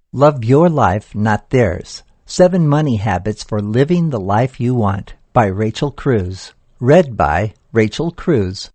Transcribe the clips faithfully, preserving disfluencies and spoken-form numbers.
Love Your Life, Not Theirs. Seven Money Habits for Living the Life You Want by Rachel Cruz. Read by Rachel Cruz.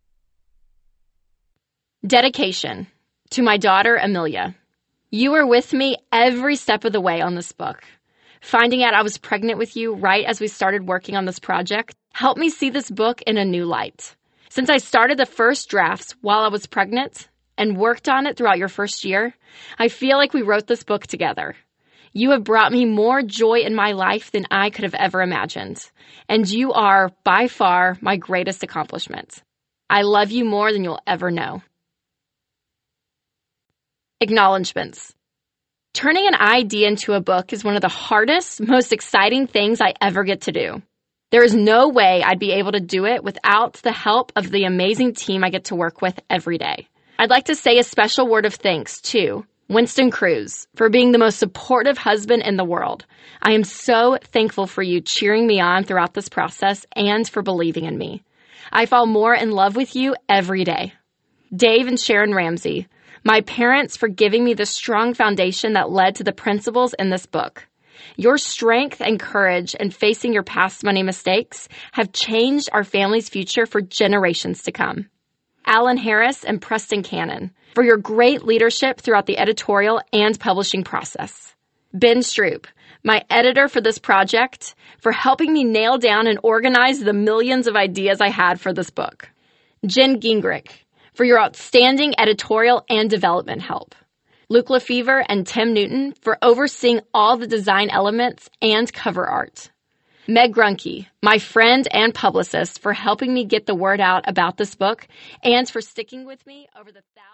Dedication. To my daughter, Amelia. You were with me every step of the way on this book. Finding out I was pregnant with you right as we started working on this project helped me see this book in a new light. Since I started the first drafts while I was pregnant and worked on it throughout your first year, I feel like we wrote this book together. You have brought me more joy in my life than I could have ever imagined, and you are, by far, my greatest accomplishment. I love you more than you'll ever know. Acknowledgements. Turning an idea into a book is one of the hardest, most exciting things I ever get to do. There is no way I'd be able to do it without the help of the amazing team I get to work with every day. I'd like to say a special word of thanks to Winston Cruz for being the most supportive husband in the world. I am so thankful for you cheering me on throughout this process and for believing in me. I fall more in love with you every day. Dave and Sharon Ramsey, my parents, for giving me the strong foundation that led to the principles in this book. Your strength and courage in facing your past money mistakes have changed our family's future for generations to come. Alan Harris and Preston Cannon, for your great leadership throughout the editorial and publishing process. Ben Stroop, my editor for this project, for helping me nail down and organize the millions of ideas I had for this book. Jen Gingrich, for your outstanding editorial and development help. Luke Lefevre and Tim Newton for overseeing all the design elements and cover art. Meg Grunke, my friend and publicist, for helping me get the word out about this book and for sticking with me over the thousands